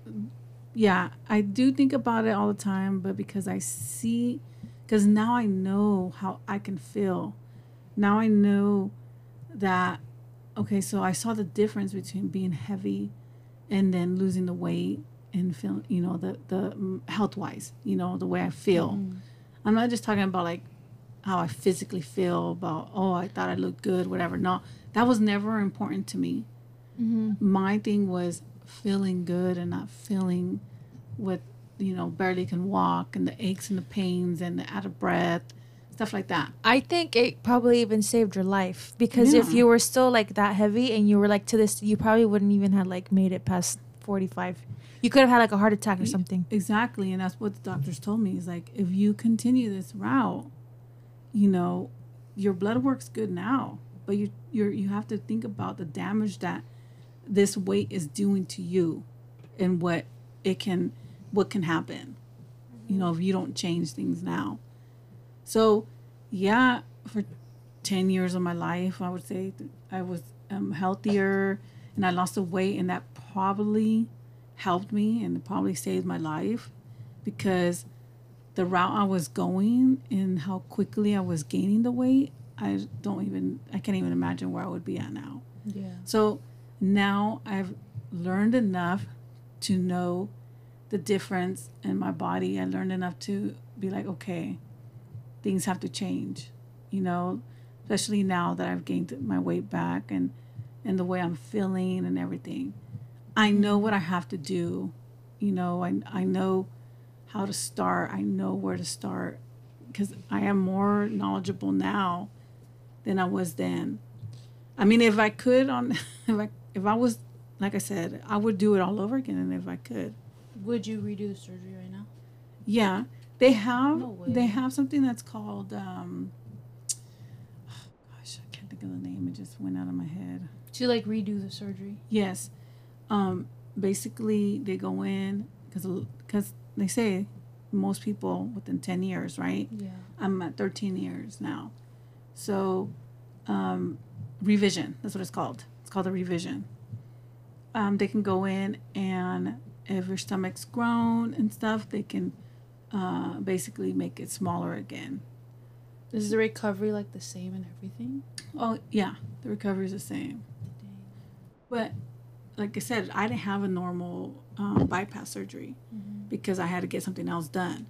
yeah, I do think about it all the time, but because I see, because now I know how I can feel. Now I know that. Okay, so I saw the difference between being heavy, and then losing the weight and feel, you know, the the health wise, you know, the way I feel. Mm-hmm. I'm not just talking about like how I physically feel about, oh, I thought I looked good, whatever. No, that was never important to me. Mm-hmm. My thing was feeling good and not feeling with, you know, barely can walk and the aches and the pains and the out of breath, stuff like that. I think it probably even saved your life because if Yeah. you were still like that heavy and you were like to this, you probably wouldn't even have like made it past forty-five. You could have had like a heart attack or something. Exactly, and that's what the doctors told me. Is like, if you continue this route, you know, your blood work's good now, but you you you have to think about the damage that this weight is doing to you, and what it can what can happen, you know, if you don't change things now. So, yeah, for ten years of my life, I would say th- I was um, healthier, and I lost the weight, and that probably helped me and it probably saved my life, because the route I was going and how quickly I was gaining the weight, I don't even I can't even imagine where I would be at now. Yeah. So now I've learned enough to know the difference in my body. I learned enough to be like, okay, things have to change, you know, especially now that I've gained my weight back and and the way I'm feeling and everything. I know what I have to do. You know, I I know how to start. I know where to start, because I am more knowledgeable now than I was then. I mean, if I could on if I if I was, like I said, I would do it all over again, and if I could. Would you redo the surgery right now? Yeah, they have No way. they have something that's called um gosh, I can't think of the name. It just went out of my head. To like redo the surgery? Yes. Um, basically, they go in because because they say most people within ten years, right? Yeah. I'm at thirteen years now. So, um, revision, that's what it's called. It's called a revision. Um, they can go in, and if your stomach's grown and stuff, they can uh, basically make it smaller again. Is the recovery like the same and everything? Oh, yeah, the recovery is the same. But like I said, I didn't have a normal um, bypass surgery Mm-hmm. because I had to get something else done.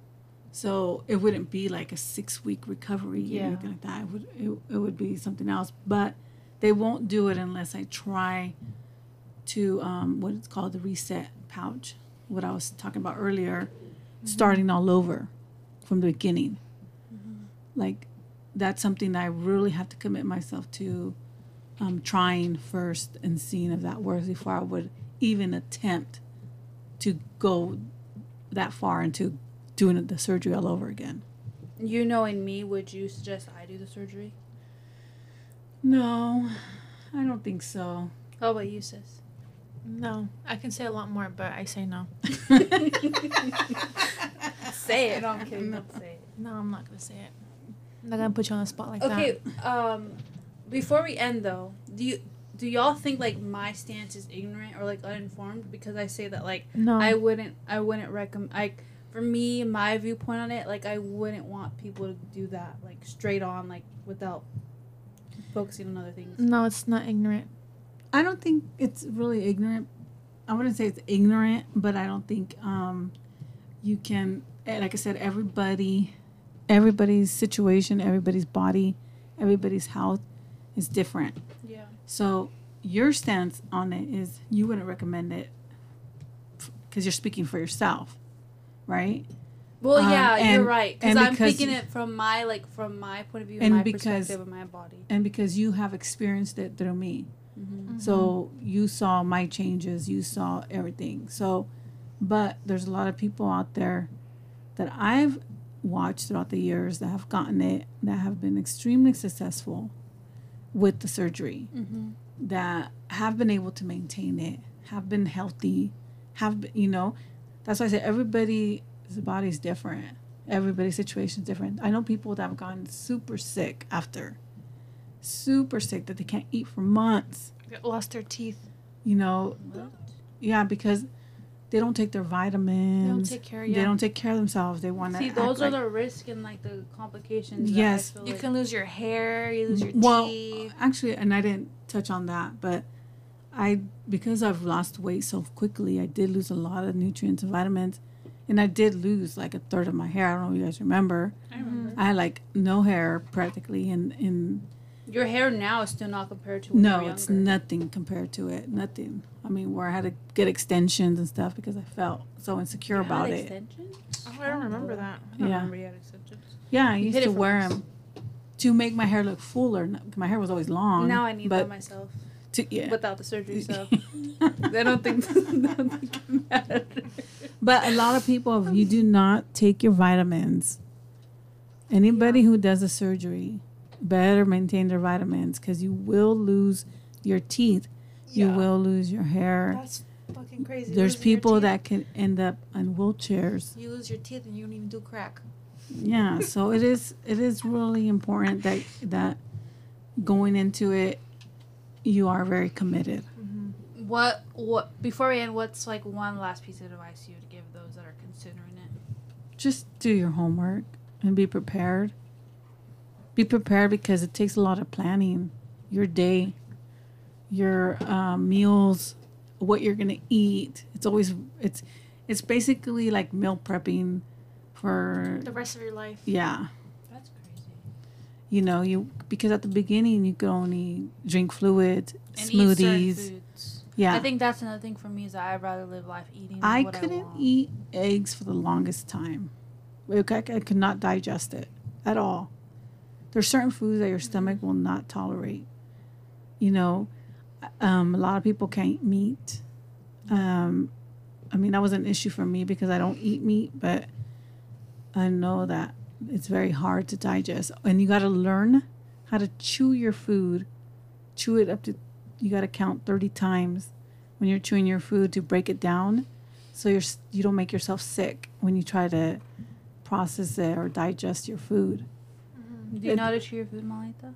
So it wouldn't be like a six week recovery Yeah. or anything like that. It would it, it would be something else. But they won't do it unless I try to um, what it's called, the reset pouch. What I was talking about earlier, Mm-hmm. starting all over from the beginning. Mm-hmm. Like that's something that I really have to commit myself to. Um, trying first and seeing if that works before I would even attempt to go that far into doing the surgery all over again. You knowing me, would you suggest I do the surgery? No, I don't think so. How about you, sis? No, I can say a lot more, but I say no. Say it. No, I'm kidding. Don't say it. No, I'm not gonna say it. I'm not gonna put you on the spot like Okay. Um, before we end though, do you do y'all think like my stance is ignorant or like uninformed because I say that like that. No, I wouldn't I wouldn't recommend like for me my viewpoint on it like I wouldn't want people to do that like straight on like without focusing on other things. No, it's not ignorant. I don't think it's really ignorant. I wouldn't say it's ignorant, but I don't think um, you can. Like I said, everybody, everybody's situation, everybody's body, everybody's health is different. Yeah. So your stance on it is you wouldn't recommend it because you're speaking for yourself, right? Well, Um, yeah, and- you're right. Because and I'm because thinking you- it from my like from my point of view, And and my because- perspective of my body. And because you have experienced it through me. Mm-hmm. So you saw my changes, you saw everything. So, but there's a lot of people out there that I've watched throughout the years that have gotten it, that have been extremely successful with the surgery, Mm-hmm. that have been able to maintain it, have been healthy, have been, you know, that's why I say everybody's body is different. Everybody's situation is different. I know people that have gotten super sick after, super sick that they can't eat for months. Lost their teeth. You know, yeah, because they don't take their vitamins. They don't take care. Yeah. They don't take care of themselves. They want to. See, those are the risk and like the complications. Yes. That I feel You like. can lose your hair. You lose your Well, teeth. actually, and I didn't touch on that, but I because I've lost weight so quickly, I did lose a lot of nutrients and vitamins, and I did lose like a third of my hair. I don't know if you guys remember. I remember. I had like no hair practically, and in Your hair now is still not compared to when you no, were it's younger. nothing compared to it. Nothing. I mean, where I had to get extensions and stuff because I felt so insecure You had about it. extensions? Oh, I don't remember that. I don't Yeah. remember you had extensions. Yeah, I You used hid to it from wear us. them to make my hair look fuller. N- My hair was always long. Now I need but that myself to, yeah. without the surgery. So I don't think I don't think it matters. But a lot of people, if you do not take your vitamins, anybody who does a surgery better maintain their vitamins because you will lose your teeth. You Yeah. will lose your hair. That's fucking crazy. There's Losing your people teeth. that can end up on wheelchairs. You lose your teeth and you don't even do crack. Yeah, so it is it is really important that that going into it you are very committed. What what before we end? What's like one last piece of advice you would give those that are considering it? Just do your homework and be prepared. Be prepared because it takes a lot of planning. Your day, your um, meals, what you're gonna eat. It's always it's it's basically like meal prepping for The rest of your life. yeah. That's crazy. You know, you because at the beginning you could only drink fluids, And eat certain smoothies. foods. Yeah. I think that's another thing for me is that I'd rather live life eating. I what couldn't I want. eat eggs for the longest time. Like, I, I could not digest it at all. There's certain foods that your stomach will not tolerate. You know, um, a lot of people can't eat meat. Um, I mean, that was an issue for me because I don't eat meat, but I know that it's very hard to digest. And you got to learn how to chew your food. Chew it up to, you got to count thirty times when you're chewing your food to break it down, so you're s- you don't make yourself sick when you try to process it or digest your food. Do you know how to chew your food, Malita?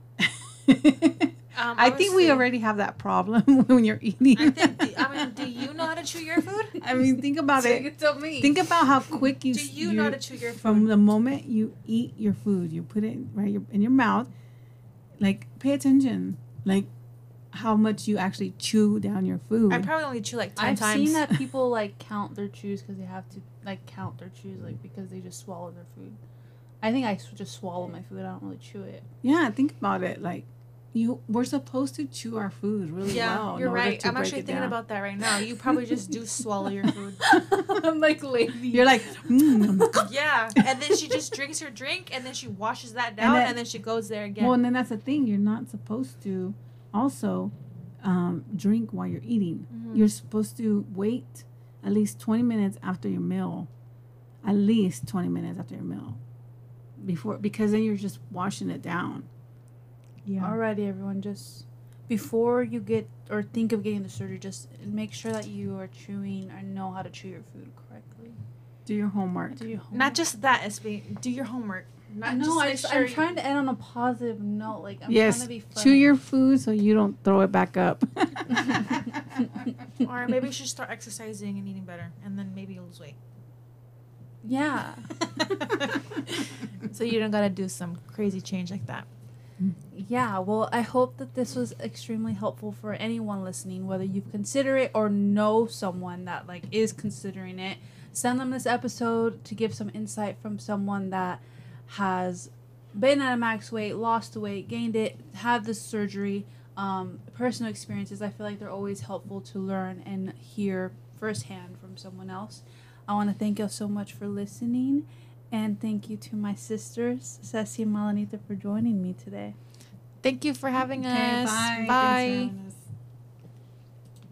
Um, I think we obviously- already have that problem when you're eating. I think. Do, I mean, do you know how to chew your food? I mean, think about it. tell me. Think about how quick you. Do s- you know how to chew your From food? the moment you eat your food, you put it right your, in your mouth. Like, pay attention. Like, how much you actually chew down your food. I probably only chew like ten I've times. seen that people like count their chews because they have to like count their chews like because they just swallow their food. I think I s- just swallow my food. I don't really chew it. Yeah, think about it. Like, you, we're supposed to chew our food really Yeah, well. in you're order right. to I'm break actually it thinking down. about that right now. You probably just do swallow your food. I'm like lazy. You're like, mm. Yeah, and then she just drinks her drink, and then she washes that down, and then, then- she goes there again. Well, and then that's the thing. You're not supposed to also um, drink while you're eating. Mm-hmm. You're supposed to wait at least twenty minutes after your meal. At least twenty minutes after your meal. Before, because then you're just washing it down. yeah. Alrighty, everyone. Just before you get or think of getting the surgery, just make sure that you are chewing or know how to chew your food correctly. Do your homework. Do your homework. Not just that, it's being do your homework. Not I know. just I make just, sure I'm trying to end on a positive note. Like I'm yes, trying to be funny. chew your food so you don't throw it back up. you, or maybe you should start exercising and eating better, and then maybe you'll lose weight. Yeah. So you don't gotta do some crazy change like that. Yeah, well, I hope that this was extremely helpful for anyone listening, whether you consider it or know someone that like is considering it. Send them this episode to give some insight from someone that has been at a max weight, lost the weight, gained it, had this surgery, um, personal experiences. I feel like they're always helpful to learn and hear firsthand from someone else. I want to thank you so much for listening, and thank you to my sisters, Ceci and Malanita, for joining me today. Thank you for having Okay, us. bye. Bye. Thanks for having us.